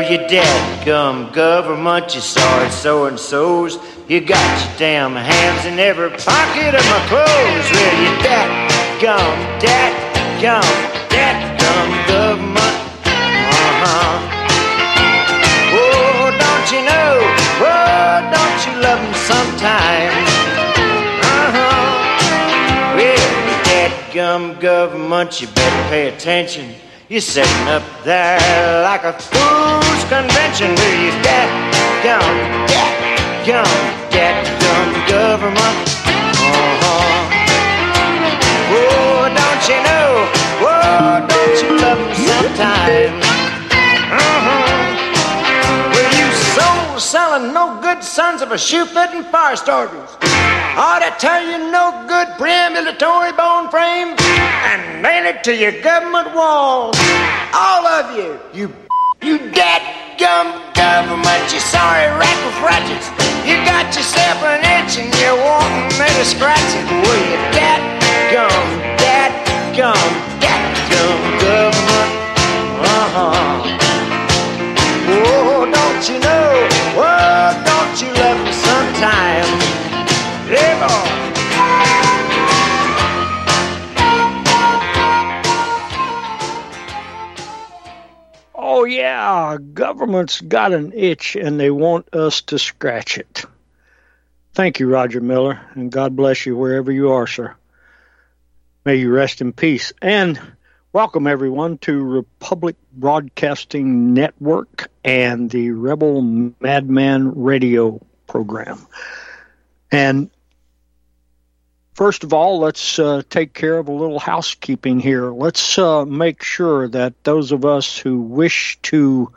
Well, you dadgum government, you sorry so-and-sos. You got your damn hands in every pocket of my clothes. Well, you dadgum government. Oh, don't you know? Oh, don't you love them sometimes? Well, you dadgum government, you better pay attention. You're sitting up there like a fool's convention with your dadgum government. Oh, don't you know? Oh, don't you love them sometimes? Well, you soul-selling, no-good sons of a shoe-fitting fire starters. Ought to tell you no good preambulatory bone frame and nail it to your government walls. All of you, you dadgum government, you sorry rat with ratchets. You got yourself an itch and you're wanting me to scratch it. Well, you dadgum government. Oh, don't you know? Oh, don't you love me sometime? Yeah, boy. Oh, yeah, government's got an itch and they want us to scratch it. Thank you, Roger Miller, and God bless you wherever you are, sir. May you rest in peace. And welcome, everyone, to Republic Broadcasting Network and the Rebel Madman Radio program. And first of all, let's take care of a little housekeeping here. Let's make sure that those of us who wish to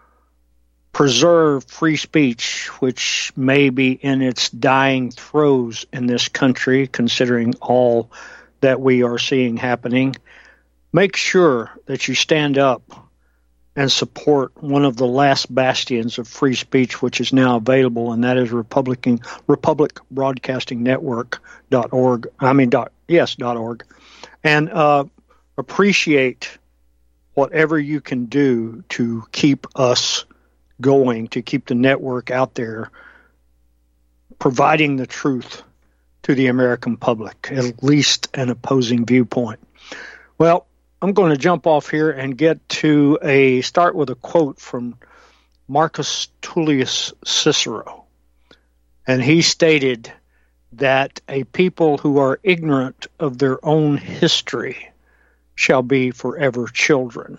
preserve free speech, which may be in its dying throes in this country, considering all that we are seeing happening, make sure that you stand up and support one of the last bastions of free speech, which is now available, and that is Republic Broadcasting Network.org. .org. And appreciate whatever you can do to keep us going, to keep the network out there, providing the truth to the American public, at least an opposing viewpoint. Well, I'm going to jump off here and start with a quote from Marcus Tullius Cicero. And he stated that a people who are ignorant of their own history shall be forever children.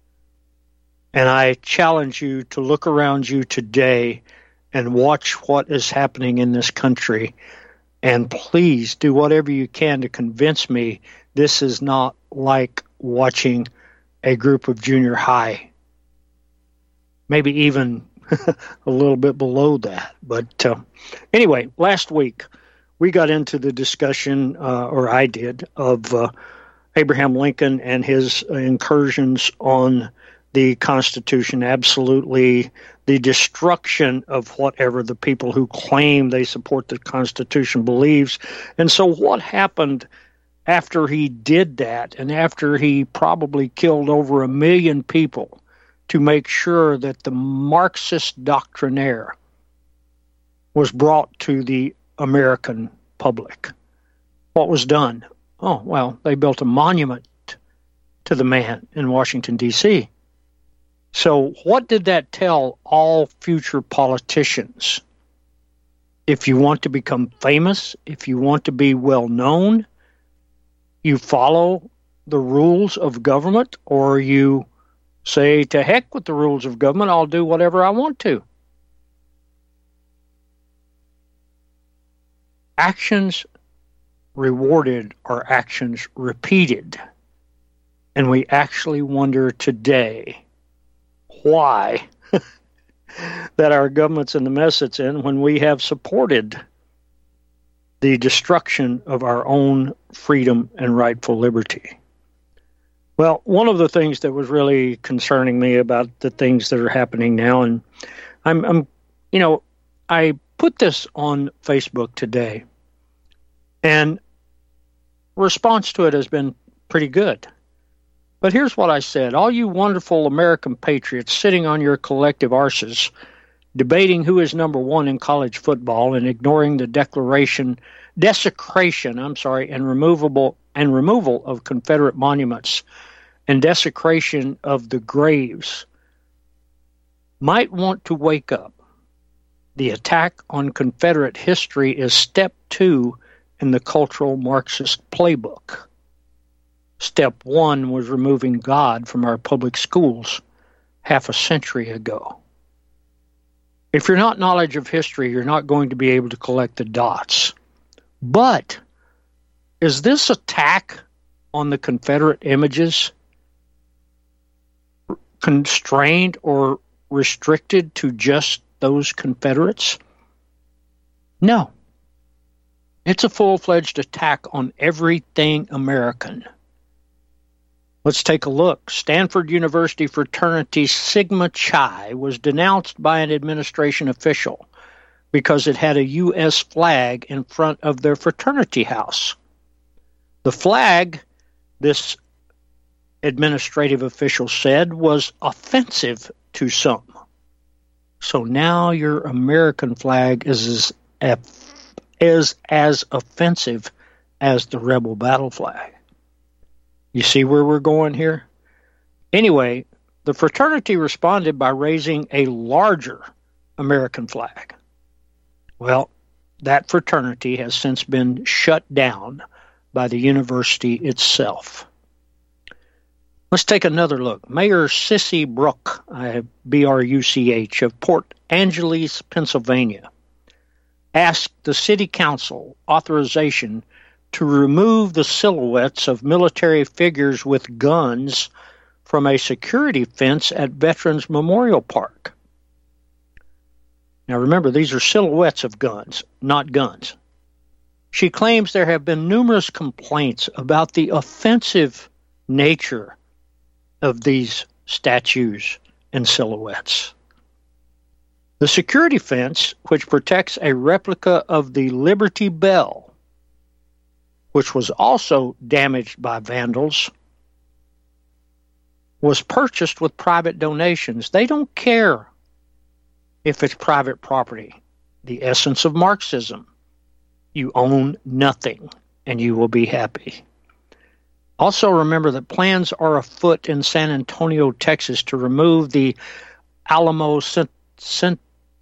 And I challenge you to look around you today and watch what is happening in this country. And please do whatever you can to convince me this is not like watching a group of junior high, maybe even a little bit below that. But anyway, last week we got into the discussion, or I did, of Abraham Lincoln and his incursions on the Constitution, absolutely the destruction of whatever the people who claim they support the Constitution believes. And so what happened after he did that, and after he probably killed over 1 million people to make sure that the Marxist doctrinaire was brought to the American public? What was done? Oh, well, they built a monument to the man in Washington, D.C. So what did that tell all future politicians? If you want to become famous, if you want to be well known, you follow the rules of government, or you say, to heck with the rules of government, I'll do whatever I want to. Actions rewarded are actions repeated. And we actually wonder today why that our government's in the mess it's in when we have supported the destruction of our own freedom and rightful liberty. Well, one of the things that was really concerning me about the things that are happening now, and I put this on Facebook today, and response to it has been pretty good. But here's what I said. All you wonderful American patriots sitting on your collective arses, debating who is number one in college football and ignoring the desecration and removal of Confederate monuments and desecration of the graves, might want to wake up. The attack on Confederate history is step 2 in the cultural Marxist playbook. Step 1 was removing God from our public schools half a century ago. If you're not knowledge of history, you're not going to be able to collect the dots. But is this attack on the Confederate images constrained or restricted to just those Confederates? No. It's a full-fledged attack on everything American. Let's take a look. Stanford University fraternity Sigma Chi was denounced by an administration official because it had a U.S. flag in front of their fraternity house. The flag, this administrative official said, was offensive to some. So now your American flag is as offensive as the rebel battle flag. You see where we're going here? Anyway, the fraternity responded by raising a larger American flag. Well, that fraternity has since been shut down by the university itself. Let's take another look. Mayor Sissy Bruch, B-R-U-C-H, of Port Angeles, Pennsylvania, asked the city council authorization to remove the silhouettes of military figures with guns from a security fence at Veterans Memorial Park. Now remember, these are silhouettes of guns, not guns. She claims there have been numerous complaints about the offensive nature of these statues and silhouettes. The security fence, which protects a replica of the Liberty Bell, which was also damaged by vandals, was purchased with private donations. They don't care if it's private property. The essence of Marxism. You own nothing, and you will be happy. Also remember that plans are afoot in San Antonio, Texas, to remove the Alamo Centif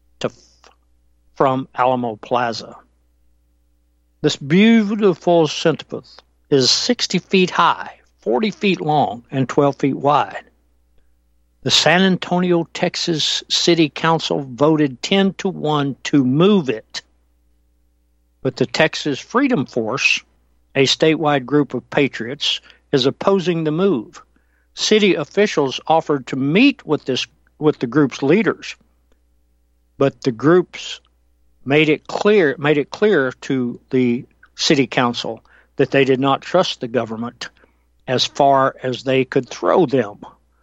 from Alamo Plaza. This beautiful centipede is 60 feet high, 40 feet long, and 12 feet wide. The San Antonio, Texas City Council voted 10-1 to move it. But the Texas Freedom Force, a statewide group of patriots, is opposing the move. City officials offered to meet with the group's leaders, but the groups made it clear to the city council that they did not trust the government as far as they could throw them.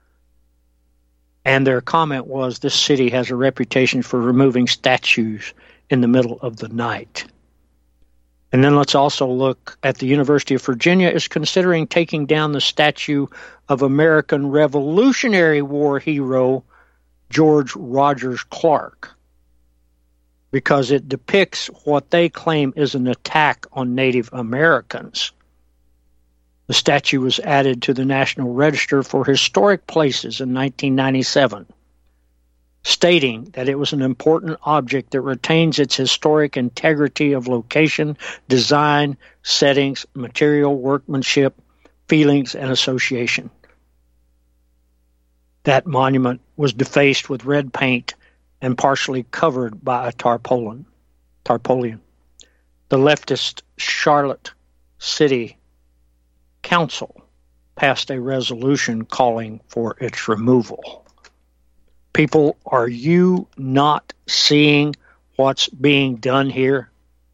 And their comment was, this city has a reputation for removing statues in the middle of the night. And then let's also look at the University of Virginia is considering taking down the statue of American Revolutionary War hero George Rogers Clark, because it depicts what they claim is an attack on Native Americans. The statue was added to the National Register for Historic Places in 1997, stating that it was an important object that retains its historic integrity of location, design, settings, material, workmanship, feelings, and association. That monument was defaced with red paint and partially covered by a tarpaulin. The leftist Charlotte City Council passed a resolution calling for its removal. People, are you not seeing what's being done here?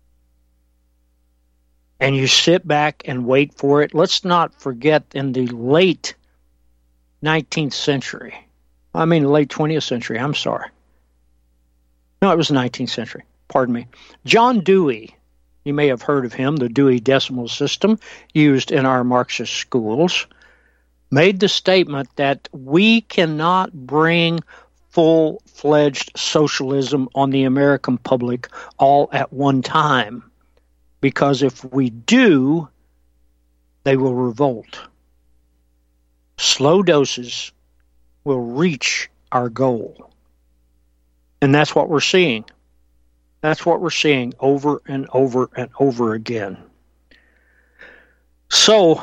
And you sit back and wait for it. Let's not forget, in the late 19th century, late 20th century, I'm sorry. No, it was the 19th century. Pardon me. John Dewey, you may have heard of him, the Dewey Decimal System, used in our Marxist schools, made the statement that we cannot bring full-fledged socialism on the American public all at one time, because if we do, they will revolt. Slow doses will reach our goal. And that's what we're seeing. That's what we're seeing over and over and over again. So,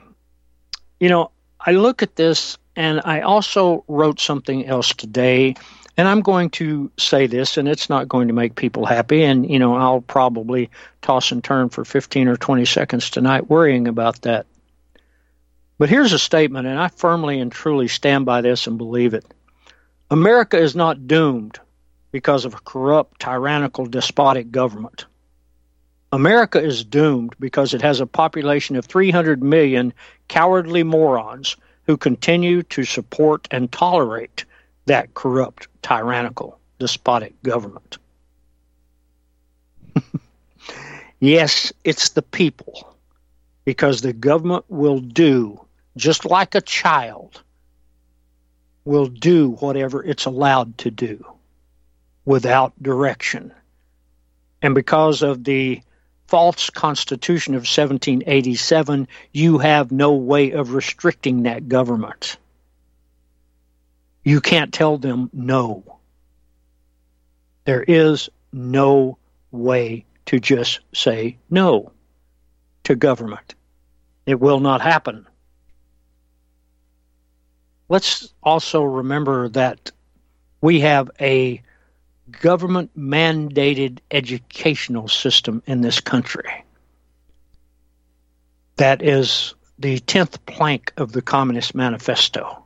I look at this, and I also wrote something else today, and I'm going to say this, and it's not going to make people happy, and, I'll probably toss and turn for 15 or 20 seconds tonight worrying about that. But here's a statement, and I firmly and truly stand by this and believe it. America is not doomed because of a corrupt, tyrannical, despotic government. America is doomed because it has a population of 300 million cowardly morons who continue to support and tolerate that corrupt, tyrannical, despotic government. Yes, it's the people, because the government will do, just like a child, will do whatever it's allowed to do without direction. And because of the false Constitution of 1787, you have no way of restricting that government. You can't tell them no. There is no way to just say no to government. It will not happen. Let's also remember that we have a government-mandated educational system in this country. That is the 10th plank of the Communist Manifesto.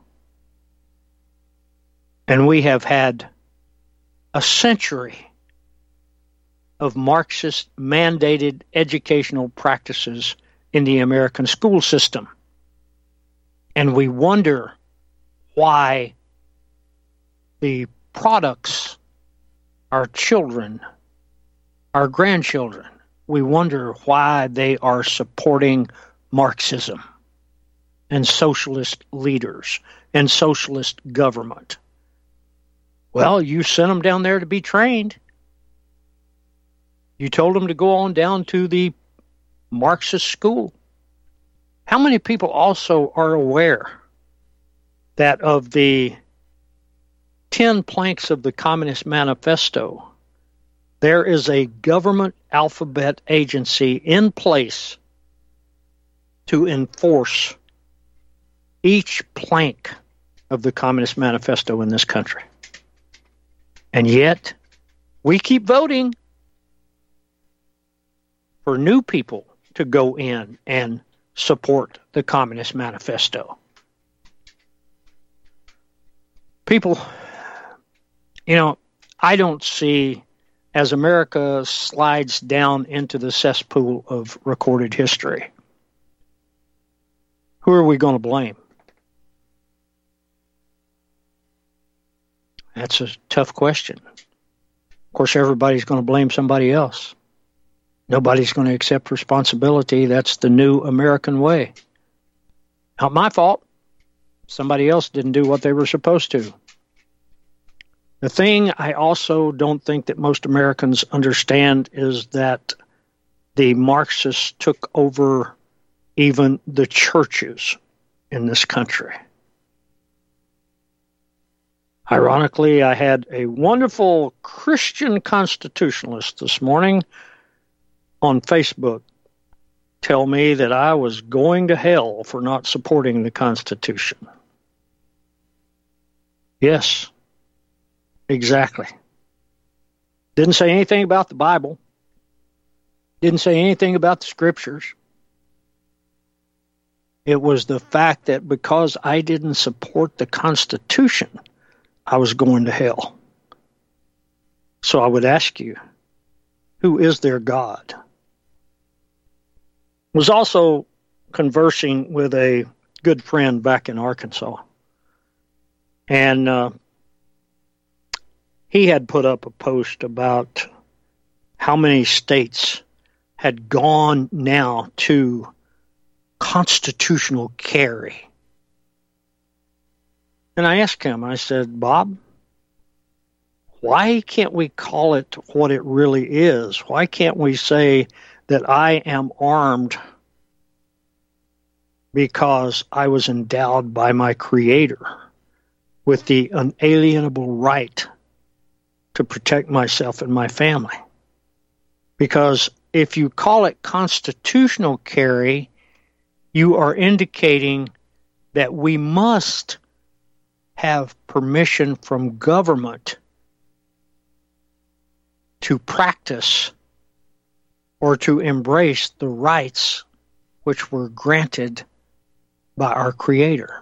And we have had a century of Marxist-mandated educational practices in the American school system. And we wonder why the products, our children, our grandchildren, we wonder why they are supporting Marxism and socialist leaders and socialist government. Well, you sent them down there to be trained. You told them to go on down to the Marxist school. How many people also are aware that of the 10 planks of the Communist Manifesto, there is a government alphabet agency in place to enforce each plank of the Communist Manifesto in this country? And yet, we keep voting for new people to go in and support the Communist Manifesto. People, I don't see, as America slides down into the cesspool of recorded history, who are we going to blame? That's a tough question. Of course, everybody's going to blame somebody else. Nobody's going to accept responsibility. That's the new American way. Not my fault. Somebody else didn't do what they were supposed to. The thing I also don't think that most Americans understand is that the Marxists took over even the churches in this country. Ironically, I had a wonderful Christian constitutionalist this morning on Facebook tell me that I was going to hell for not supporting the Constitution. Yes, exactly. Didn't say anything about the Bible. Didn't say anything about the Scriptures. It was the fact that because I didn't support the Constitution, I was going to hell. So I would ask you, who is their God? Was also conversing with a good friend back in Arkansas. And he had put up a post about how many states had gone now to constitutional carry And I asked him, I said, Bob, why can't we call it what it really is? Why can't we say that I am armed because I was endowed by my Creator with the unalienable right to protect myself and my family? Because if you call it constitutional carry, you are indicating that we must have permission from government to practice or to embrace the rights which were granted by our Creator.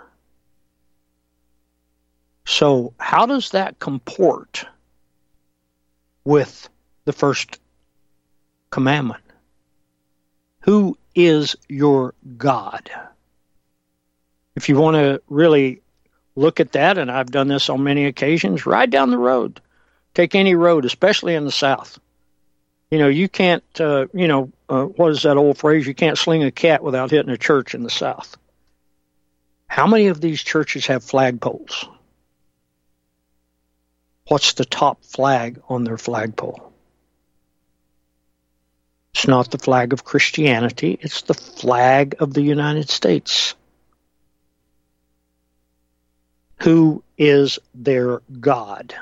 So how does that comport with the first commandment? Who is your God? If you want to really look at that, and I've done this on many occasions, ride down the road. Take any road, especially in the South. You can't, what is that old phrase? You can't sling a cat without hitting a church in the South. How many of these churches have flagpoles? What's the top flag on their flagpole? It's not the flag of Christianity. It's the flag of the United States. Who is their God?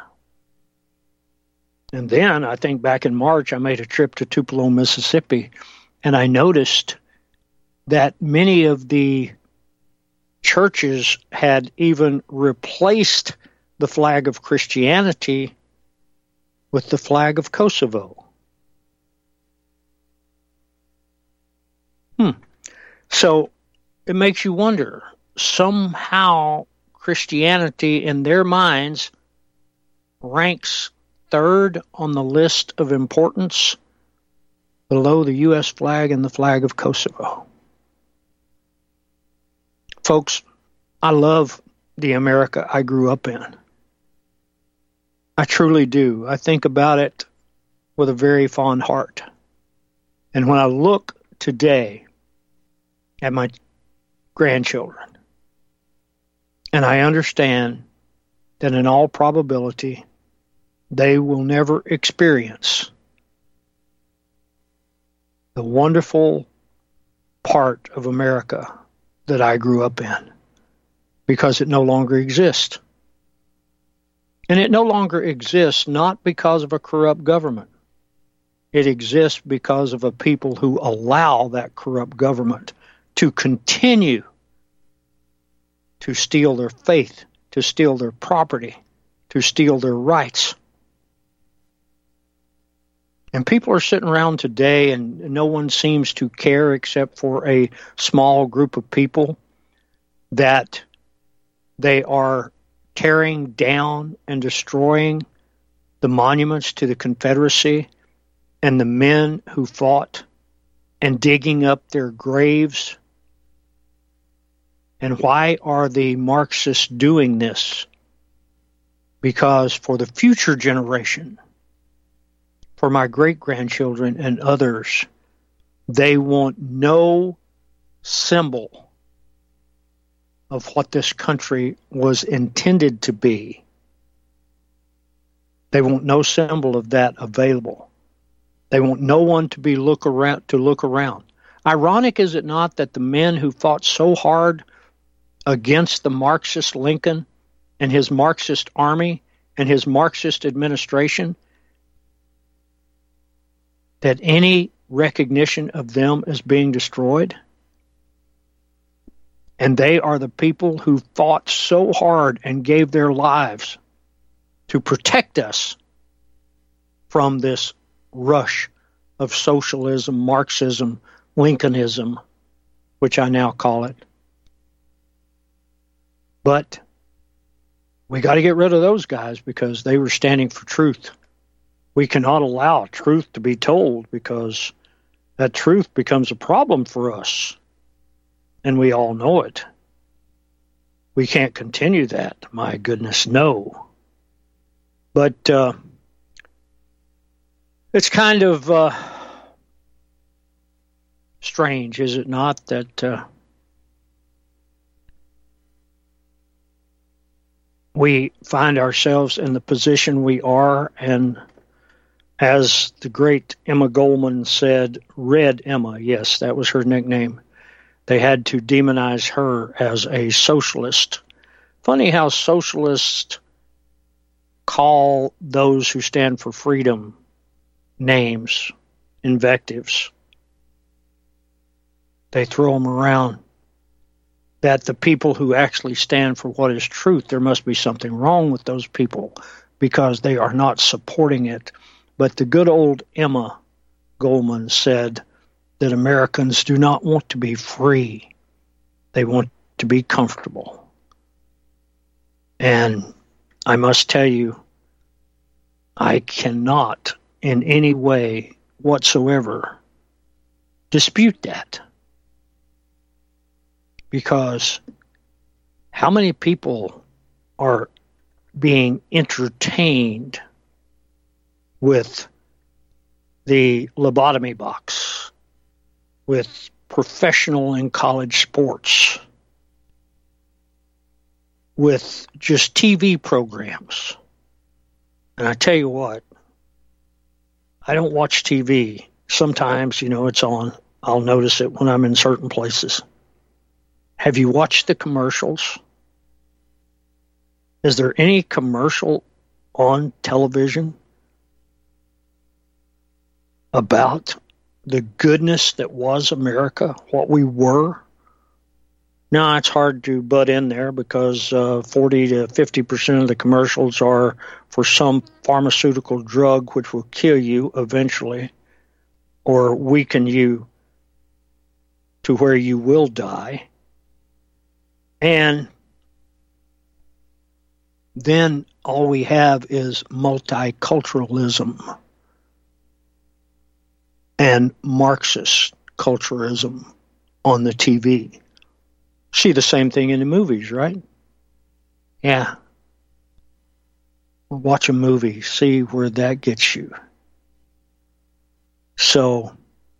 And then I think back in March, I made a trip to Tupelo, Mississippi, and I noticed that many of the churches had even replaced the flag of Christianity with the flag of Kosovo. So it makes you wonder, somehow Christianity in their minds ranks third on the list of importance below the U.S. flag and the flag of Kosovo. Folks, I love the America I grew up in. I truly do. I think about it with a very fond heart. And when I look today at my grandchildren, and I understand that in all probability, they will never experience the wonderful part of America that I grew up in, because it no longer exists. And it no longer exists not because of a corrupt government. It exists because of a people who allow that corrupt government to continue to steal their faith, to steal their property, to steal their rights. And people are sitting around today and no one seems to care except for a small group of people that they are tearing down and destroying the monuments to the Confederacy and the men who fought, and digging up their graves. And why are the Marxists doing this? Because for the future generation, for my great-grandchildren and others, they want no symbol of what this country was intended to be. They want no symbol of that available. They want no one to look around. Ironic, is it not, that the men who fought so hard against the Marxist Lincoln and his Marxist army and his Marxist administration, that any recognition of them is being destroyed? And they are the people who fought so hard and gave their lives to protect us from this rush of socialism, Marxism, Lincolnism, which I now call it. But we got to get rid of those guys because they were standing for truth. We cannot allow truth to be told, because that truth becomes a problem for us. And we all know it. We can't continue that. My goodness, no. But it's kind of strange, is it not, that we find ourselves in the position we are, and as the great Emma Goldman said, Red Emma, yes, that was her nickname, they had to demonize her as a socialist. Funny how socialists call those who stand for freedom names, invectives. They throw them around. That the people who actually stand for what is truth, there must be something wrong with those people because they are not supporting it. But the good old Emma Goldman said that Americans do not want to be free. They want to be comfortable. And I must tell you, I cannot in any way whatsoever dispute that. Because how many people are being entertained with the lobotomy box, with professional and college sports, with just TV programs? And I tell you what, I don't watch TV. Sometimes, it's on. I'll notice it when I'm in certain places. Have you watched the commercials? Is there any commercial on television about the goodness that was America, what we were? Now, it's hard to butt in there because 40 to 50% of the commercials are for some pharmaceutical drug which will kill you eventually or weaken you to where you will die. And then all we have is multiculturalism and Marxist culturalism on the TV. See the same thing in the movies, right? Yeah. Watch a movie, see where that gets you. So,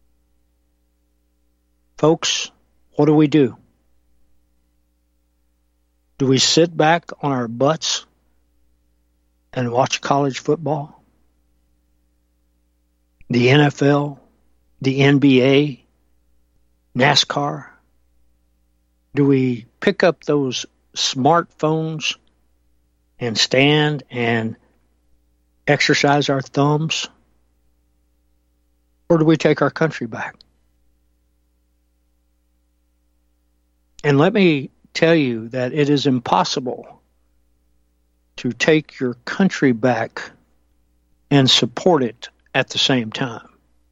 folks, what do? Do we sit back on our butts and watch college football? The NFL, the NBA, NASCAR? Do we pick up those smartphones and stand and exercise our thumbs? Or do we take our country back? And let me tell you that it is impossible to take your country back and support it at the same time.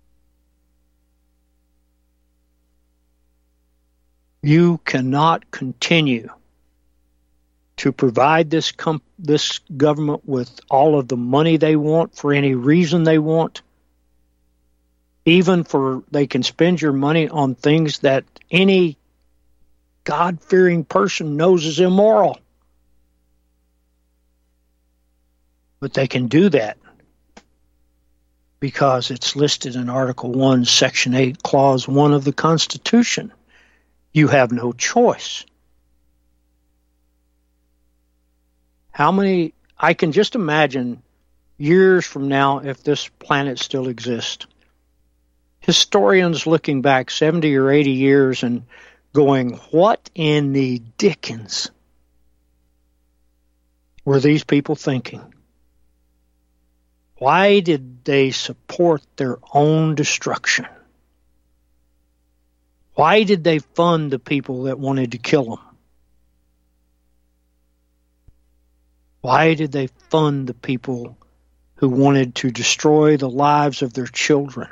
You cannot continue to provide this government with all of the money they want for any reason they want, even for they can spend your money on things that any God-fearing person knows is immoral. But they can do that because it's listed in Article 1, Section 8, Clause 1 of the Constitution. You have no choice. I can just imagine years from now, if this planet still exists, historians looking back 70 or 80 years and going, what in the dickens were these people thinking? Why did they support their own destruction? Why did they fund the people that wanted to kill them? Why did they fund the people who wanted to destroy the lives of their children?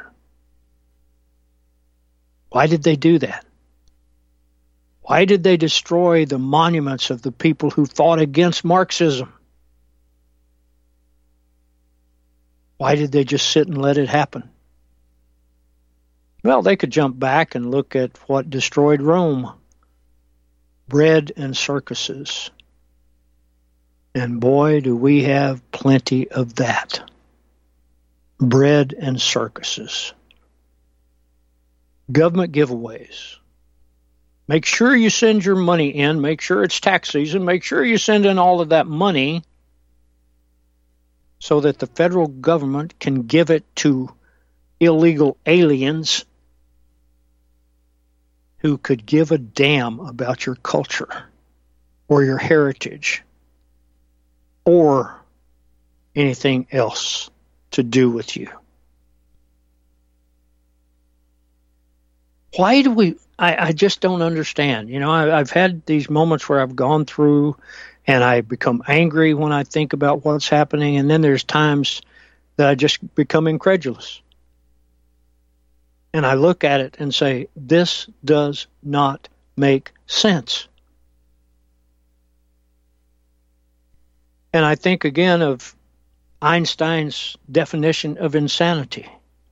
Why did they do that? Why did they destroy the monuments of the people who fought against Marxism? Why did they just sit and let it happen? Well, they could jump back and look at what destroyed Rome. Bread and circuses. And boy, do we have plenty of that. Bread and circuses. Government giveaways. Make sure you send your money in. Make sure it's tax season. Make sure you send in all of that money so that the federal government can give it to illegal aliens who could give a damn about your culture or your heritage or anything else to do with you. Why do we... I just don't understand. You know, I've had these moments where I've gone through and I become angry when I think about what's happening, and then there's times that I just become incredulous. And I look at it and say, this does not make sense. And I think again of Einstein's definition of insanity.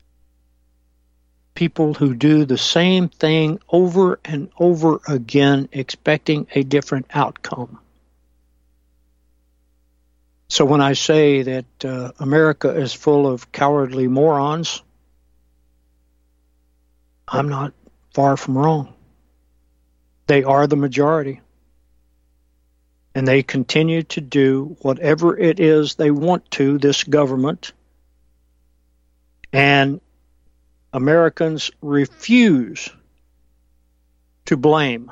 People who do the same thing over and over again, expecting a different outcome. So when I say that America is full of cowardly morons, I'm not far from wrong. They are the majority. And they continue to do whatever it is they want to, this government. And Americans refuse to blame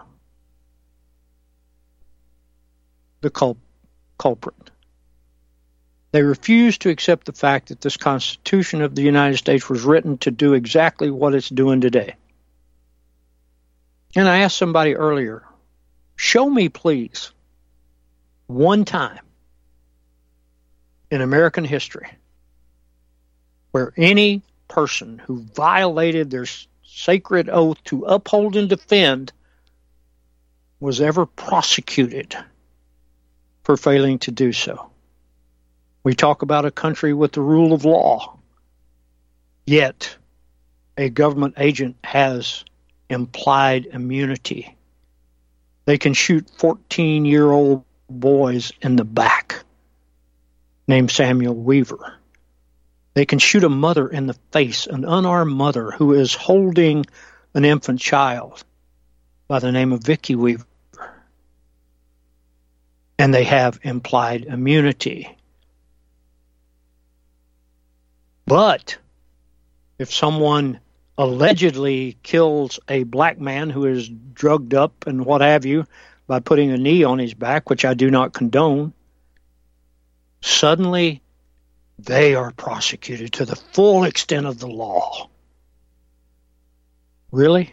the culprit. They refuse to accept the fact that this Constitution of the United States was written to do exactly what it's doing today. And I asked somebody earlier, show me, please, one time in American history where any person who violated their sacred oath to uphold and defend was ever prosecuted for failing to do so. We talk about a country with the rule of law, yet a government agent has implied immunity. They can shoot 14-year-old boys in the back named Samuel Weaver. They can shoot a mother in the face, an unarmed mother who is holding an infant child by the name of Vicki Weaver. And they have implied immunity. But if someone allegedly kills a black man who is drugged up and what have you by putting a knee on his back, which I do not condone, suddenly they are prosecuted to the full extent of the law. Really?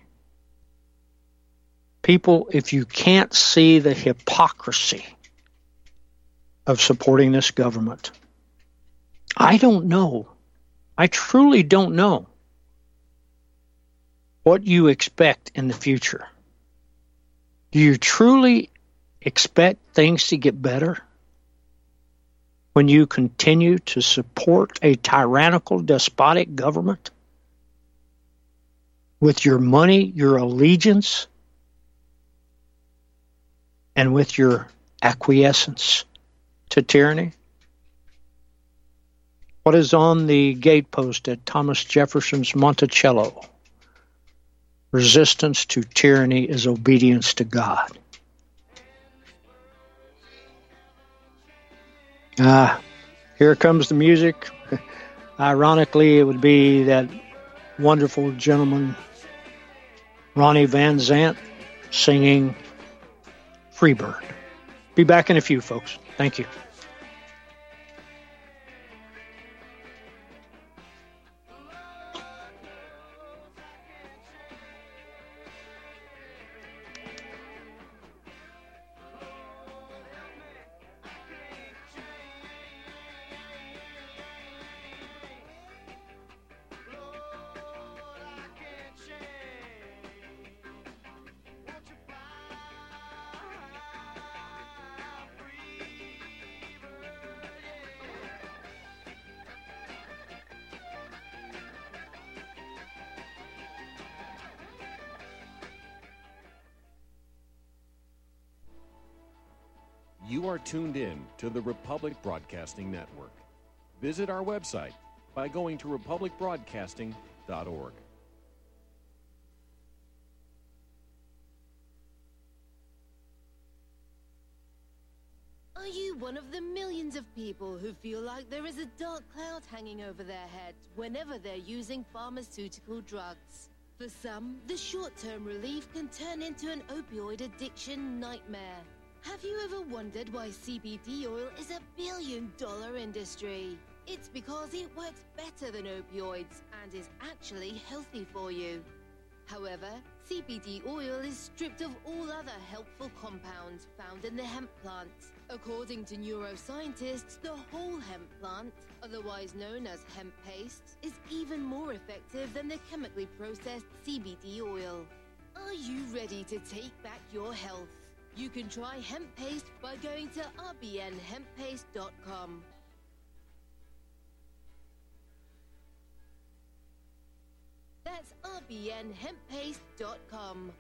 People, if you can't see the hypocrisy of supporting this government, I don't know. I truly don't know what you expect in the future. Do you truly expect things to get better when you continue to support a tyrannical, despotic government with your money, your allegiance, and with your acquiescence to tyranny? What is on the gatepost at Thomas Jefferson's Monticello? Resistance to tyranny is obedience to God. Here comes the music. Ironically, it would be that wonderful gentleman, Ronnie Van Zant, singing Freebird. Be back in a few, folks. Thank you. You are tuned in to the Republic Broadcasting Network. Visit our website by going to republicbroadcasting.org. Are you one of the millions of people who feel like there is a dark cloud hanging over their head whenever they're using pharmaceutical drugs? For some, the short-term relief can turn into an opioid addiction nightmare. Have you ever wondered why CBD oil is a billion-dollar industry? It's because it works better than opioids and is actually healthy for you. However, CBD oil is stripped of all other helpful compounds found in the hemp plant. According to neuroscientists, the whole hemp plant, otherwise known as hemp paste, is even more effective than the chemically processed CBD oil. Are you ready to take back your health? You can try hemp paste by going to rbnhemppaste.com. That's rbnhemppaste.com.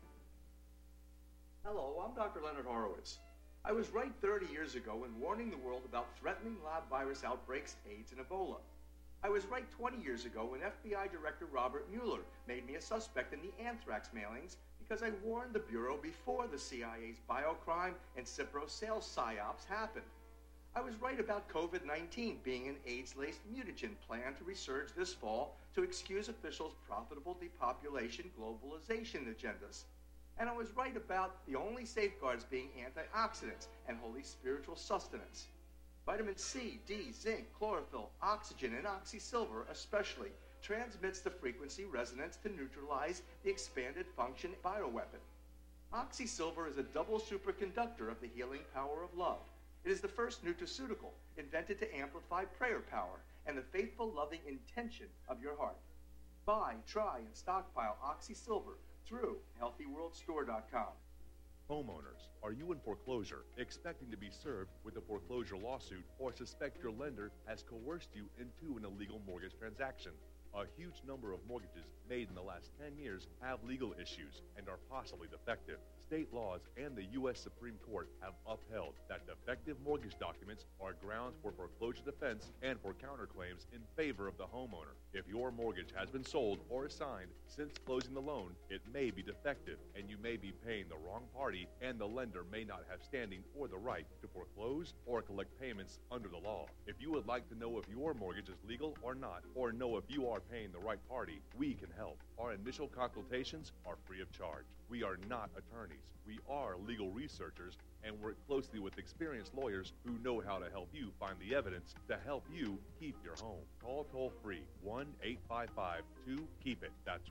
Hello, I'm Dr. Leonard Horowitz. I was right 30 years ago in warning the world about threatening lab virus outbreaks, AIDS, and Ebola. I was right 20 years ago when FBI Director Robert Mueller made me a suspect in the anthrax mailings because I warned the Bureau before the CIA's biocrime and Cipro sales psyops happened. I was right about COVID-19 being an AIDS-laced mutagen planned to resurge this fall to excuse officials' profitable depopulation globalization agendas. And I was right about the only safeguards being antioxidants and holy spiritual sustenance. Vitamin C, D, zinc, chlorophyll, oxygen, and oxysilver especially transmits the frequency resonance to neutralize the expanded function bioweapon. Oxysilver is a double superconductor of the healing power of love. It is the first nutraceutical invented to amplify prayer power and the faithful, loving intention of your heart. Buy, try, and stockpile Oxysilver through HealthyWorldStore.com. Homeowners, are you in foreclosure, expecting to be served with a foreclosure lawsuit, or suspect your lender has coerced you into an illegal mortgage transaction? A huge number of mortgages made in the last 10 years have legal issues and are possibly defective. State laws and the U.S. Supreme Court have upheld that defective mortgage documents are grounds for foreclosure defense and for counterclaims in favor of the homeowner. If your mortgage has been sold or assigned since closing the loan, it may be defective and you may be paying the wrong party, and the lender may not have standing or the right to foreclose or collect payments under the law. If you would like to know if your mortgage is legal or not, or know if you are paying the right party, we can help. Our initial consultations are free of charge. We are not attorneys. We are legal researchers and work closely with experienced lawyers who know how to help you find the evidence to help you keep your home. Call toll-free 1-855-2-KEEP-IT. That's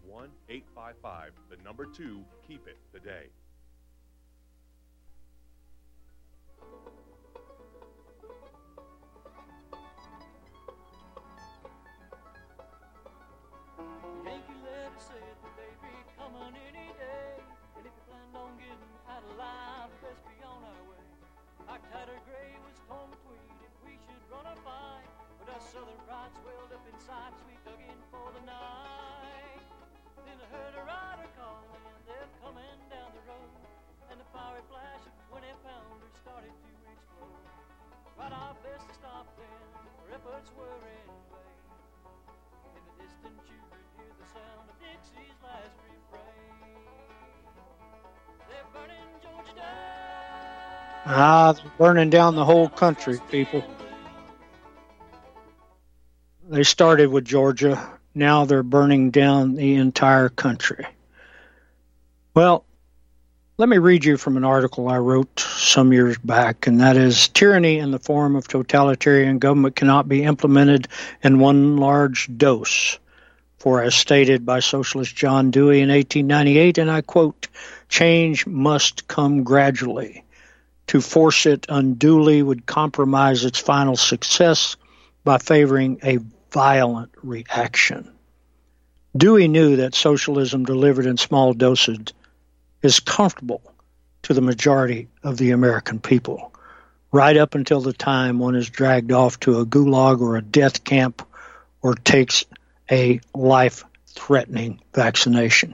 1-855-2-KEEP-IT today. Yankee letter said the baby coming any day, and if you planned on getting out alive, best be on our way. Our tighter gray was torn between if we should run or fight, but our southern pride swelled up inside, so we dug in for the night. Then I heard a rider calling, they're coming down the road, and the fiery flash of 20 pounders started to explode. Tried our best to stop them, our efforts were in vain. In the distance you could hear the sound of Dixie's last refrain. They're burning Georgia down. They're burning down the whole country, people. They started with Georgia. Now they're burning down the entire country. Well, let me read you from an article I wrote some years back, and that is, tyranny in the form of totalitarian government cannot be implemented in one large dose. For as stated by socialist John Dewey in 1898, and I quote, change must come gradually. To force it unduly would compromise its final success by favoring a violent reaction. Dewey knew that socialism delivered in small doses is comfortable to the majority of the American people, right up until the time one is dragged off to a gulag or a death camp or takes a life-threatening vaccination.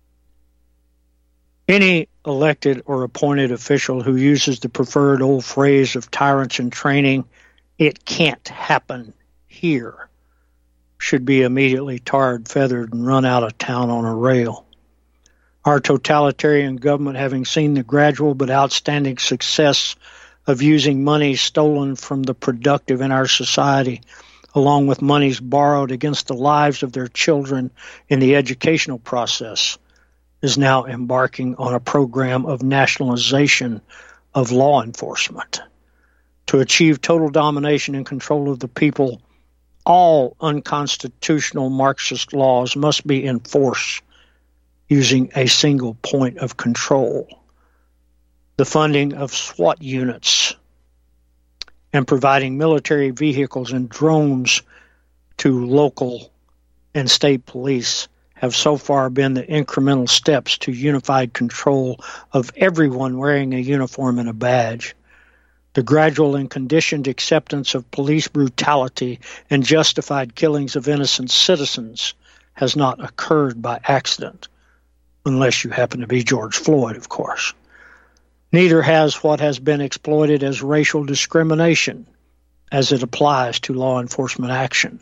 Any elected or appointed official who uses the preferred old phrase of tyrants in training, it can't happen here, should be immediately tarred, feathered, and run out of town on a rail. Our totalitarian government, having seen the gradual but outstanding success of using money stolen from the productive in our society, along with monies borrowed against the lives of their children in the educational process, is now embarking on a program of nationalization of law enforcement. To achieve total domination and control of the people, all unconstitutional Marxist laws must be enforced using a single point of control. The funding of SWAT units and providing military vehicles and drones to local and state police have so far been the incremental steps to unified control of everyone wearing a uniform and a badge. The gradual and conditioned acceptance of police brutality and justified killings of innocent citizens has not occurred by accident, unless you happen to be George Floyd, of course. Neither has what has been exploited as racial discrimination as it applies to law enforcement action.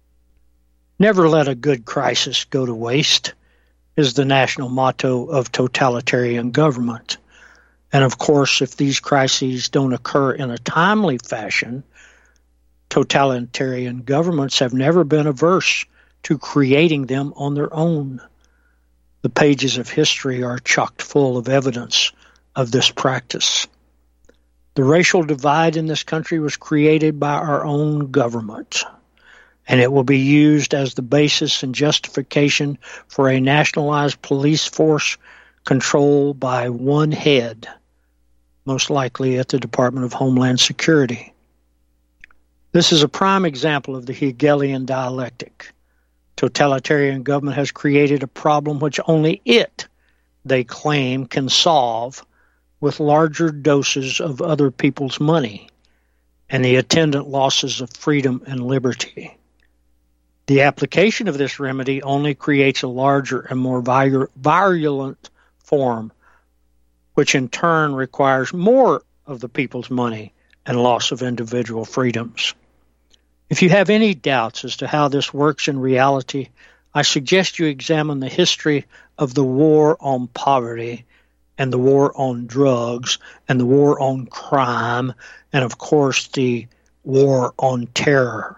Never let a good crisis go to waste is the national motto of totalitarian government. And of course, if these crises don't occur in a timely fashion, totalitarian governments have never been averse to creating them on their own. The pages of history are chock full of evidence of this practice. The racial divide in this country was created by our own government, and it will be used as the basis and justification for a nationalized police force controlled by one head, most likely at the Department of Homeland Security. This is a prime example of the Hegelian dialectic. Totalitarian government has created a problem which only it, they claim, can solve with larger doses of other people's money and the attendant losses of freedom and liberty. The application of this remedy only creates a larger and more virulent form, which in turn requires more of the people's money and loss of individual freedoms. If you have any doubts as to how this works in reality, I suggest you examine the history of the war on poverty and the war on drugs and the war on crime and, of course, the war on terror.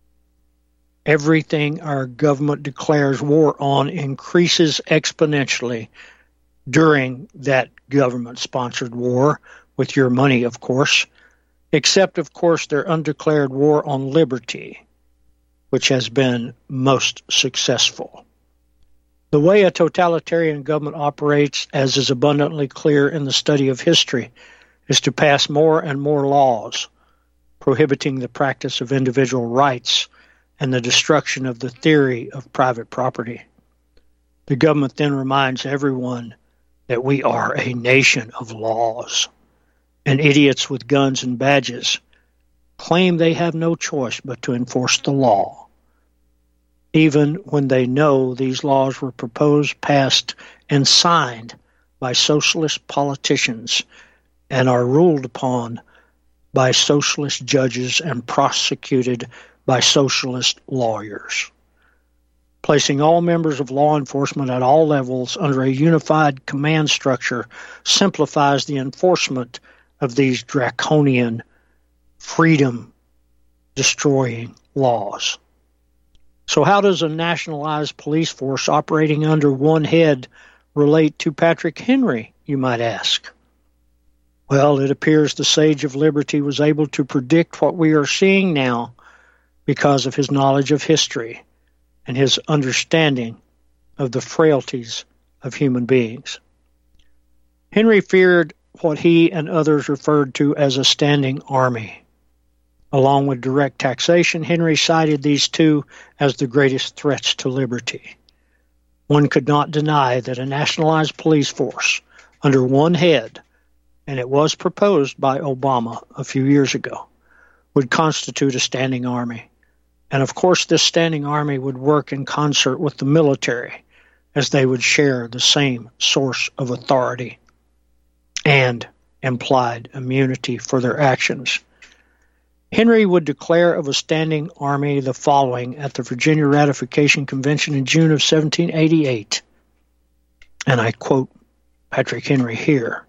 Everything our government declares war on increases exponentially during that government-sponsored war, with your money, of course, except, of course, their undeclared war on liberty, which has been most successful. The way a totalitarian government operates, as is abundantly clear in the study of history, is to pass more and more laws prohibiting the practice of individual rights and the destruction of the theory of private property. The government then reminds everyone that we are a nation of laws, and idiots with guns and badges claim they have no choice but to enforce the law, even when they know these laws were proposed, passed, and signed by socialist politicians and are ruled upon by socialist judges and prosecuted by socialist lawyers. Placing all members of law enforcement at all levels under a unified command structure simplifies the enforcement of these draconian, freedom-destroying laws. So how does a nationalized police force operating under one head relate to Patrick Henry, you might ask? Well, it appears the Sage of Liberty was able to predict what we are seeing now because of his knowledge of history and his understanding of the frailties of human beings. Henry feared what he and others referred to as a standing army. Along with direct taxation, Henry cited these two as the greatest threats to liberty. One could not deny that a nationalized police force under one head, and it was proposed by Obama a few years ago, would constitute a standing army. And of course, this standing army would work in concert with the military, as they would share the same source of authority and implied immunity for their actions. Henry would declare of a standing army the following at the Virginia Ratification Convention in June of 1788, and I quote Patrick Henry here: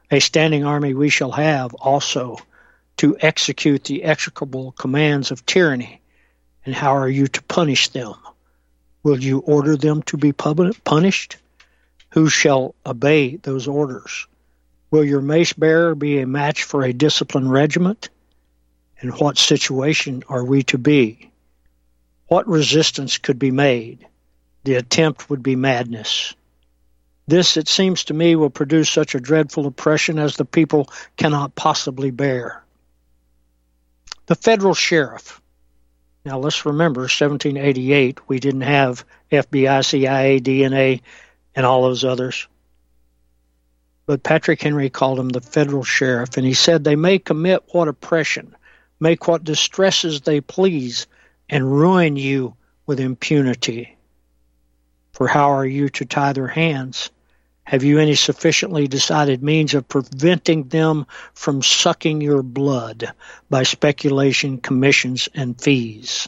A standing army we shall have also to execute the execrable commands of tyranny. And how are you to punish them? Will you order them to be punished? Who shall obey those orders? Will your mace bearer be a match for a disciplined regiment? In what situation are we to be? What resistance could be made? The attempt would be madness. This, it seems to me, will produce such a dreadful oppression as the people cannot possibly bear. The federal sheriff. Now let's remember, 1788, we didn't have FBI, CIA, DNA, and all those others. But Patrick Henry called him the federal sheriff, and he said they may commit what oppression, make what distresses they please, and ruin you with impunity. For how are you to tie their hands? Have you any sufficiently decided means of preventing them from sucking your blood by speculation, commissions, and fees?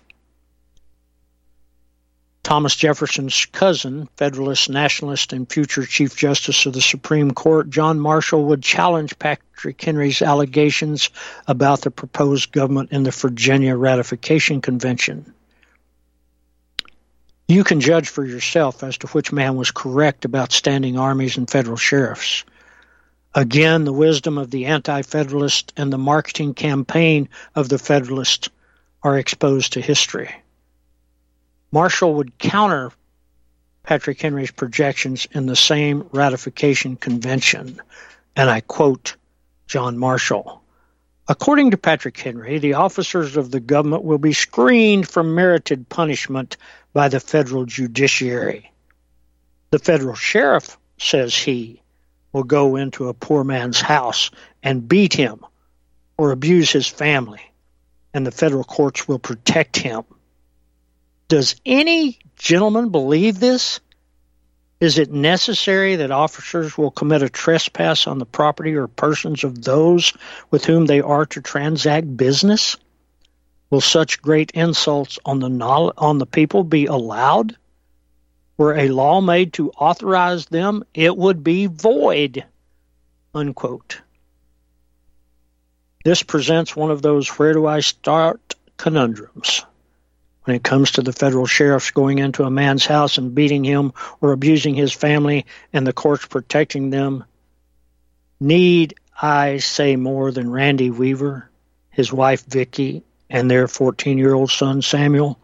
Thomas Jefferson's cousin, Federalist, Nationalist, and future Chief Justice of the Supreme Court, John Marshall, would challenge Patrick Henry's allegations about the proposed government in the Virginia Ratification Convention. You can judge for yourself as to which man was correct about standing armies and federal sheriffs. Again, the wisdom of the anti-federalist and the marketing campaign of the federalist are exposed to history. Marshall would counter Patrick Henry's projections in the same ratification convention, and I quote John Marshall. According to Patrick Henry, the officers of the government will be screened from merited punishment by the federal judiciary. The federal sheriff, says he, will go into a poor man's house and beat him or abuse his family, and the federal courts will protect him. Does any gentleman believe this? Is it necessary that officers will commit a trespass on the property or persons of those with whom they are to transact business? Will such great insults on the people be allowed? Were a law made to authorize them, it would be void. Unquote. This presents one of those where do I start conundrums. When it comes to the federal sheriffs going into a man's house and beating him or abusing his family and the courts protecting them, need I say more than Randy Weaver, his wife Vicky, and their 14-year-old son Samuel,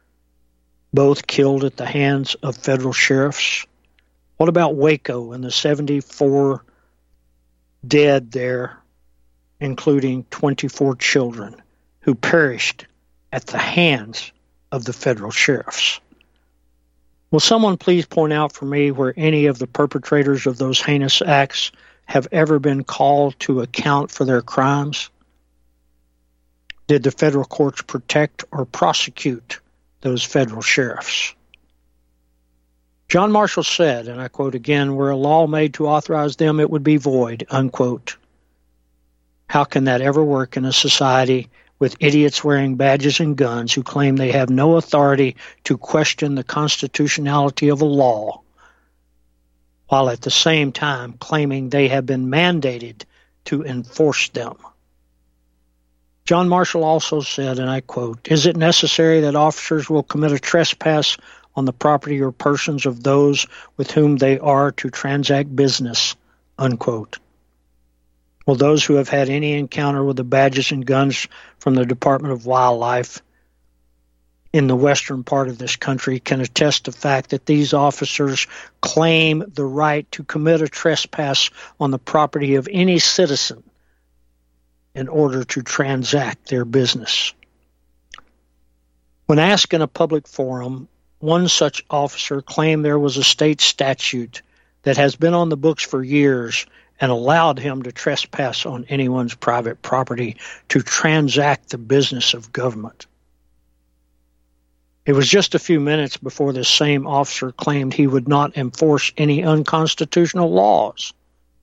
both killed at the hands of federal sheriffs? What about Waco and the 74 dead there, including 24 children who perished at the hands of the federal sheriffs? Will someone please point out for me where any of the perpetrators of those heinous acts have ever been called to account for their crimes? Did the federal courts protect or prosecute those federal sheriffs? John Marshall said, and I quote again, were a law made to authorize them, it would be void, unquote. How can that ever work in a society with idiots wearing badges and guns who claim they have no authority to question the constitutionality of a law, while at the same time claiming they have been mandated to enforce them? John Marshall also said, and I quote, is it necessary that officers will commit a trespass on the property or persons of those with whom they are to transact business, unquote? Well, those who have had any encounter with the badges and guns from the Department of Wildlife in the western part of this country can attest to the fact that these officers claim the right to commit a trespass on the property of any citizen in order to transact their business. When asked in a public forum, one such officer claimed there was a state statute that has been on the books for years and allowed him to trespass on anyone's private property to transact the business of government. It was just a few minutes before this same officer claimed he would not enforce any unconstitutional laws.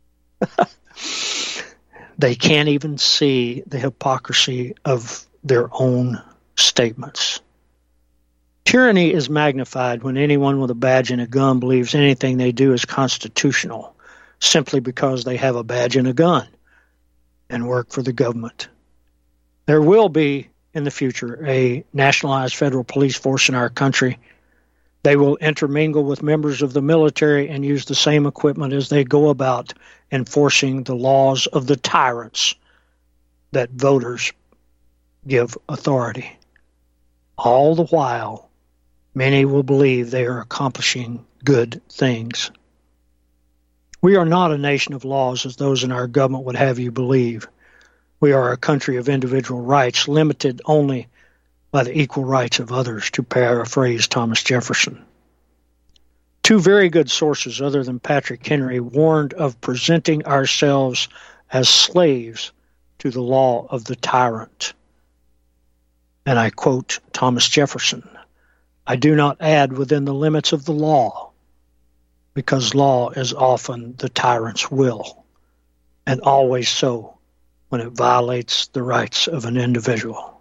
They can't even see the hypocrisy of their own statements. Tyranny is magnified when anyone with a badge and a gun believes anything they do is constitutional. simply because they have a badge and a gun and work for the government. There will be, in the future, a nationalized federal police force in our country. They will intermingle with members of the military and use the same equipment as they go about enforcing the laws of the tyrants that voters give authority. All the while, many will believe they are accomplishing good things. We are not a nation of laws as those in our government would have you believe. We are a country of individual rights, limited only by the equal rights of others, to paraphrase Thomas Jefferson. Two very good sources other than Patrick Henry warned of presenting ourselves as slaves to the law of the tyrant. And I quote Thomas Jefferson, "I do not add within the limits of the law, because law is often the tyrant's will, and always so when it violates the rights of an individual."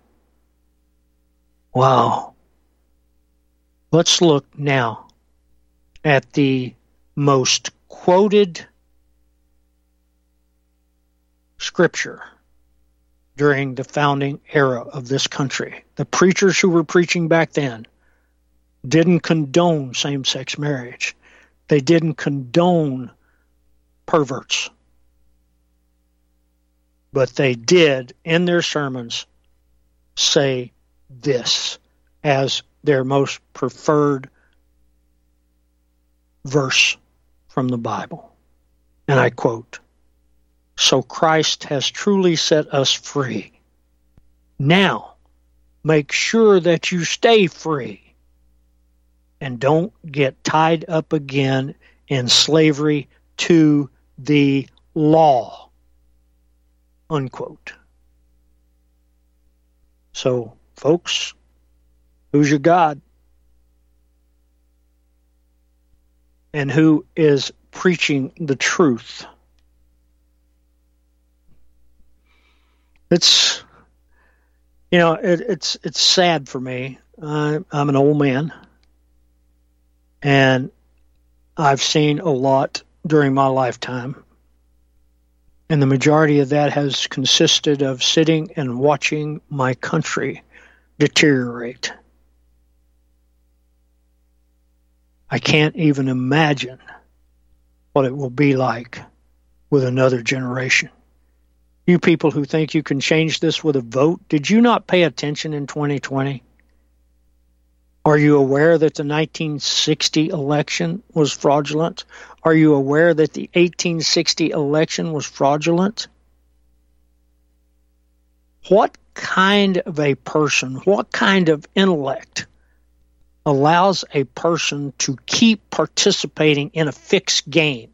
Wow. Let's look now at the most quoted scripture during the founding era of this country. The preachers who were preaching back then didn't condone same-sex marriage. They didn't condone perverts. But they did, in their sermons, say this as their most preferred verse from the Bible. And I quote, "So Christ has truly set us free. Now, make sure that you stay free and don't get tied up again in slavery to the law." Unquote. So, folks, who's your God? And who is preaching the truth? It's, it's sad for me. I'm an old man, and I've seen a lot during my lifetime. And the majority of that has consisted of sitting and watching my country deteriorate. I can't even imagine what it will be like with another generation. You people who think you can change this with a vote, did you not pay attention in 2020? Are you aware that the 1960 election was fraudulent? Are you aware that the 1860 election was fraudulent? What kind of a person, what kind of intellect allows a person to keep participating in a fixed game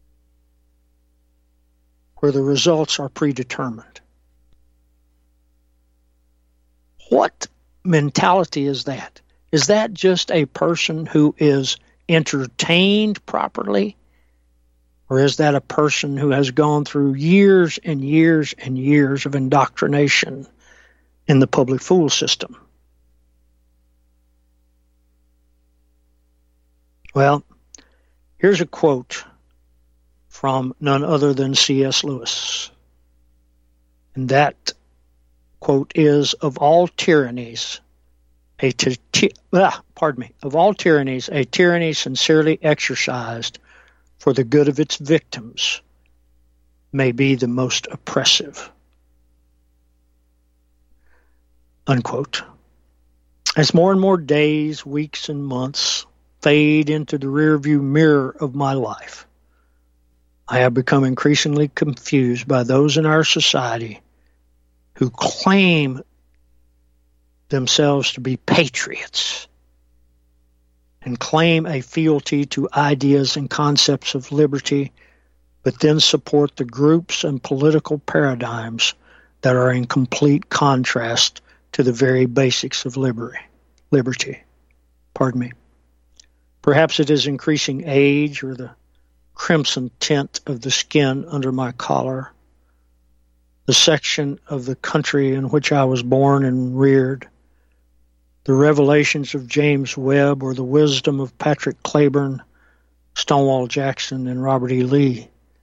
where the results are predetermined? What mentality is that? Is that just a person who is entertained properly? Or is that a person who has gone through years and years and years of indoctrination in the public fool system? Well, here's a quote from none other than C.S. Lewis. And that quote is, of all tyrannies, a tyranny sincerely exercised for the good of its victims may be the most oppressive. Unquote. As more and more days, weeks, and months fade into the rearview mirror of my life, I have become increasingly confused by those in our society who claim themselves to be patriots and claim a fealty to ideas and concepts of liberty, but then support the groups and political paradigms that are in complete contrast to the very basics of liberty. Pardon me. Perhaps it is increasing age or the crimson tint of the skin under my collar, the section of the country in which I was born and reared, the revelations of James Webb, or the wisdom of Patrick Claiborne, Stonewall Jackson, and Robert E. Lee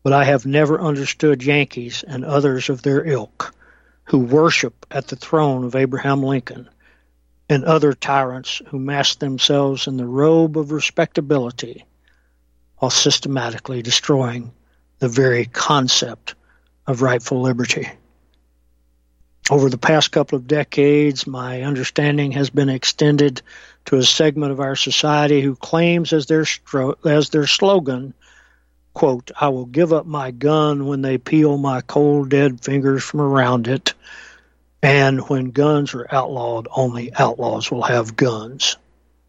but I have never understood Yankees and others of their ilk who worship at the throne of Abraham Lincoln and other tyrants who mask themselves in the robe of respectability while systematically destroying the very concept of rightful liberty. Over the past couple of decades, my understanding has been extended to a segment of our society who claims as their slogan, quote, "I will give up my gun when they peel my cold, dead fingers from around it, and when guns are outlawed, only outlaws will have guns."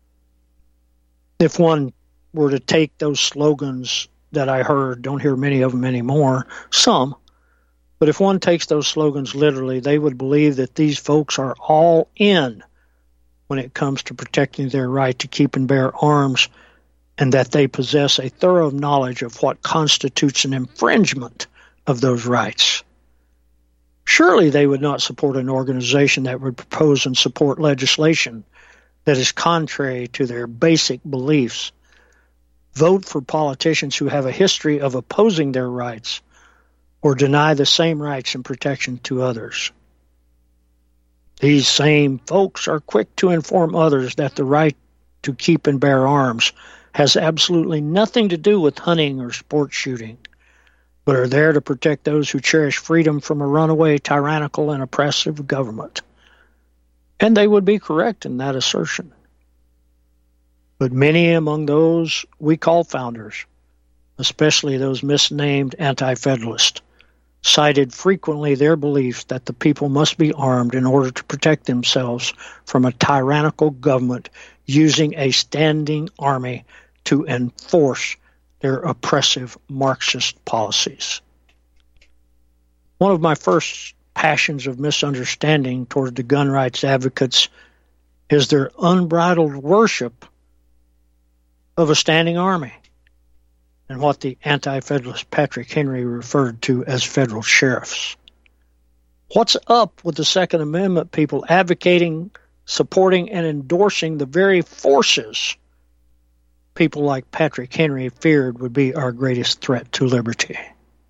If one were to take those slogans that I heard, don't hear many of them anymore, some, but if one takes those slogans literally, they would believe that these folks are all in when it comes to protecting their right to keep and bear arms, and that they possess a thorough knowledge of what constitutes an infringement of those rights. Surely they would not support an organization that would propose and support legislation that is contrary to their basic beliefs, vote for politicians who have a history of opposing their rights, or deny the same rights and protection to others. These same folks are quick to inform others that the right to keep and bear arms has absolutely nothing to do with hunting or sport shooting, but are there to protect those who cherish freedom from a runaway, tyrannical, and oppressive government. And they would be correct in that assertion. But many among those we call founders, especially those misnamed anti-federalists, cited frequently their beliefs that the people must be armed in order to protect themselves from a tyrannical government using a standing army to enforce their oppressive Marxist policies. One of my first passions of misunderstanding toward the gun rights advocates is their unbridled worship of a standing army and what the anti-federalist Patrick Henry referred to as federal sheriffs. What's up with the Second Amendment people advocating, supporting, and endorsing the very forces people like Patrick Henry feared would be our greatest threat to liberty?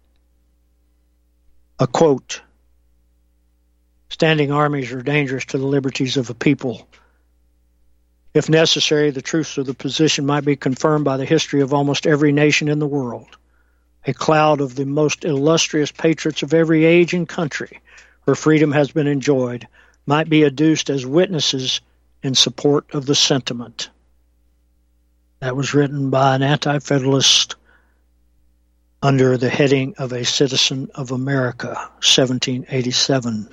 A quote, "Standing armies are dangerous to the liberties of a people. If necessary, the truth of the position might be confirmed by the history of almost every nation in the world. A cloud of the most illustrious patriots of every age and country where freedom has been enjoyed might be adduced as witnesses in support of the sentiment." That was written by an anti-federalist under the heading of a citizen of America, 1787.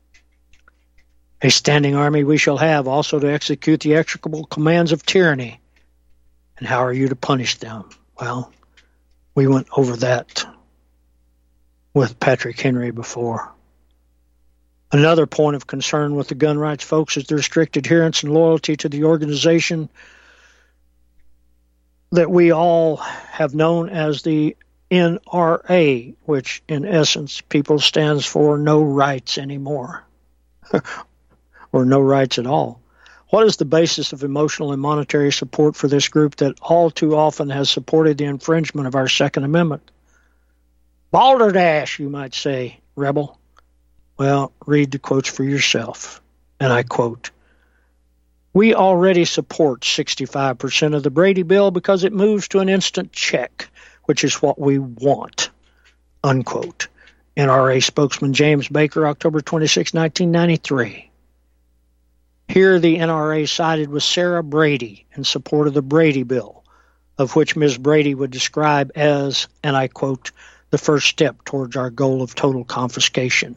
"A standing army we shall have, also to execute the execrable commands of tyranny. And how are you to punish them?" Well, we went over that with Patrick Henry before. Another point of concern with the gun rights folks is their strict adherence and loyalty to the organization that we all have known as the NRA, which in essence people stands for no rights anymore. Or no rights at all. What is the basis of emotional and monetary support for this group that all too often has supported the infringement of our Second Amendment? Balderdash, you might say, rebel. Well, read the quotes for yourself. And I quote, "We already support 65% of the Brady Bill because it moves to an instant check, which is what we want," unquote. NRA spokesman James Baker, October 26, 1993. Here the NRA sided with Sarah Brady in support of the Brady Bill, of which Ms. Brady would describe as, and I quote, "the first step towards our goal of total confiscation."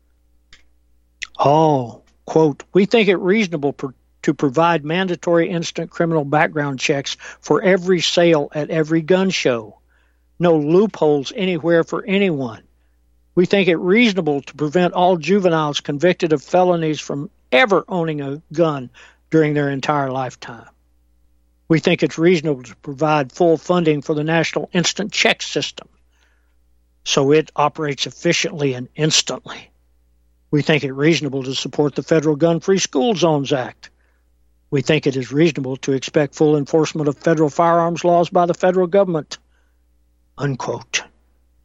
Oh, quote, "We think it reasonable to provide mandatory instant criminal background checks for every sale at every gun show. No loopholes anywhere for anyone. We think it reasonable to prevent all juveniles convicted of felonies from ever owning a gun during their entire lifetime. We think it's reasonable to provide full funding for the National Instant Check System so it operates efficiently and instantly. We think it reasonable to support the Federal Gun-Free School Zones Act. We think it is reasonable to expect full enforcement of federal firearms laws by the federal government," unquote.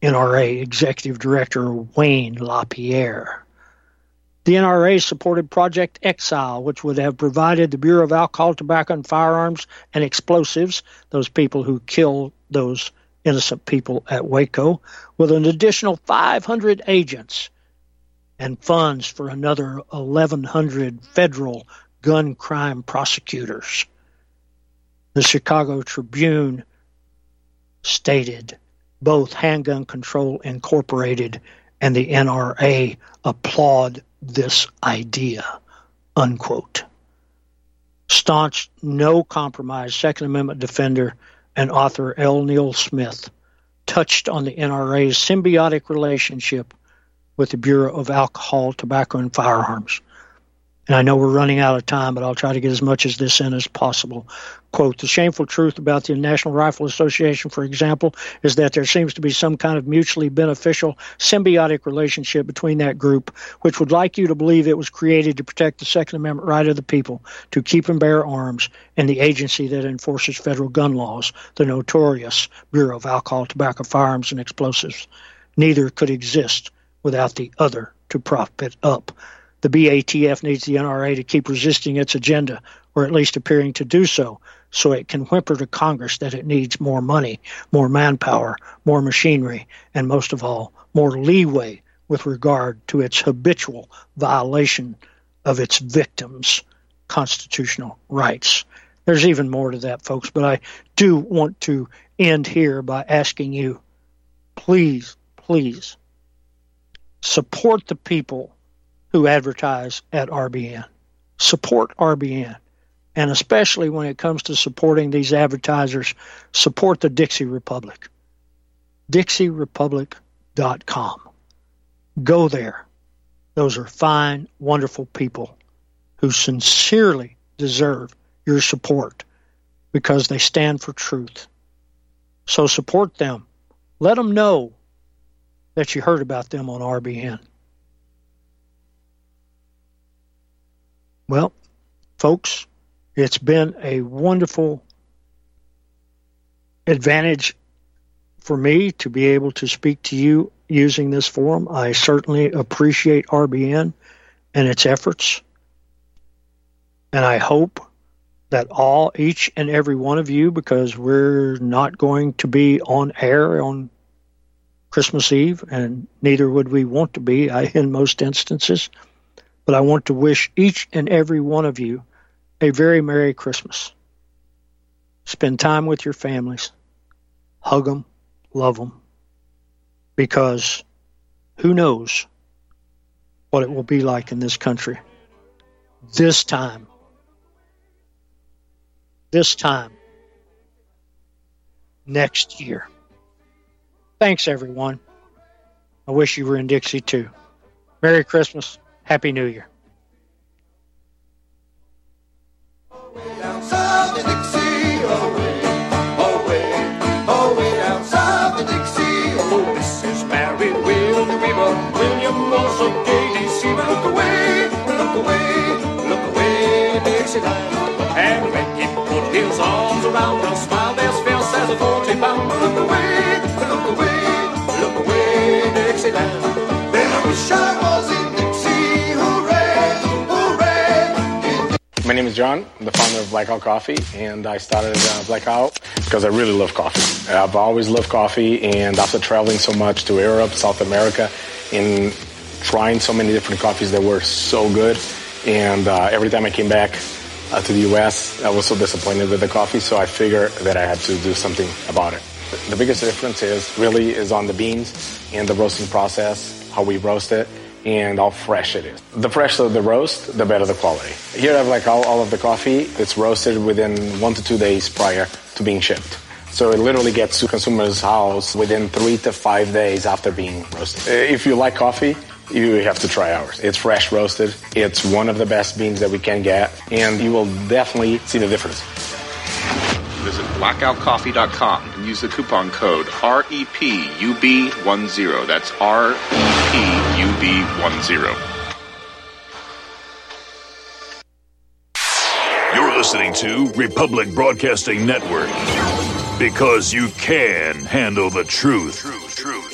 NRA Executive Director Wayne LaPierre. The NRA supported Project Exile, which would have provided the Bureau of Alcohol, Tobacco, and Firearms and Explosives, those people who killed those innocent people at Waco, with an additional 500 agents and funds for another 1,100 federal gun crime prosecutors. The Chicago Tribune stated, both Handgun Control Incorporated and the NRA applaud this idea, unquote. Staunch, no-compromise Second Amendment defender and author L. Neil Smith touched on the NRA's symbiotic relationship with the Bureau of Alcohol, Tobacco, and Firearms. And I know we're running out of time, but I'll try to get as much of this in as possible. Quote, the shameful truth about the National Rifle Association, for example, is that there seems to be some kind of mutually beneficial symbiotic relationship between that group, which would like you to believe it was created to protect the Second Amendment right of the people to keep and bear arms, and the agency that enforces federal gun laws, the notorious Bureau of Alcohol, Tobacco, Firearms, and Explosives. Neither could exist without the other to prop it up. The BATF needs the NRA to keep resisting its agenda, or at least appearing to do so it can whimper to Congress that it needs more money, more manpower, more machinery, and most of all, more leeway with regard to its habitual violation of its victims' constitutional rights. There's even more to that, folks, but I do want to end here by asking you, please, please, support the people who advertise at RBN. Support RBN. And especially when it comes to supporting these advertisers, support the Dixie Republic. DixieRepublic.com. Go there. Those are fine, wonderful people who sincerely deserve your support because they stand for truth. So support them. Let them know that you heard about them on RBN. Well, folks, it's been a wonderful advantage for me to be able to speak to you using this forum. I certainly appreciate RBN and its efforts. And I hope that each and every one of you, because we're not going to be on air on Christmas Eve, and neither would we want to be in most instances, but I want to wish each and every one of you a very Merry Christmas. Spend time with your families. Hug them. Love them. Because who knows what it will be like in this country this time next year. Thanks, everyone. I wish you were in Dixie, too. Merry Christmas. Happy New Year. Down south in Dixie, away down south in Dixie. Oh, Mrs. Mary Will the Weaver, William was a gay deceiver. Look away, Dixieland. And when he put his arms around her, smiled as fierce as a 40-pound. Look away, Dixieland. Then I wish I was in Dixie, hooray. My name is John. I'm the founder of Blackout Coffee, and I started Blackout because I really love coffee. I've always loved coffee, and after traveling so much to Europe, South America, and trying so many different coffees that were so good, and every time I came back to the U.S., I was so disappointed with the coffee, so I figured that I had to do something about it. The biggest difference is on the beans and the roasting process, how we roast it, and how fresh it is. The fresher the roast, the better the quality. Here I have all of the coffee. It's roasted within 1 to 2 days prior to being shipped. So it literally gets to consumer's house within 3 to 5 days after being roasted. If you like coffee, you have to try ours. It's fresh roasted. It's one of the best beans that we can get, and you will definitely see the difference. Visit blackoutcoffee.com and use the coupon code REPUB10. That's REPUB10. You're listening to Republic Broadcasting Network, because you can handle the truth.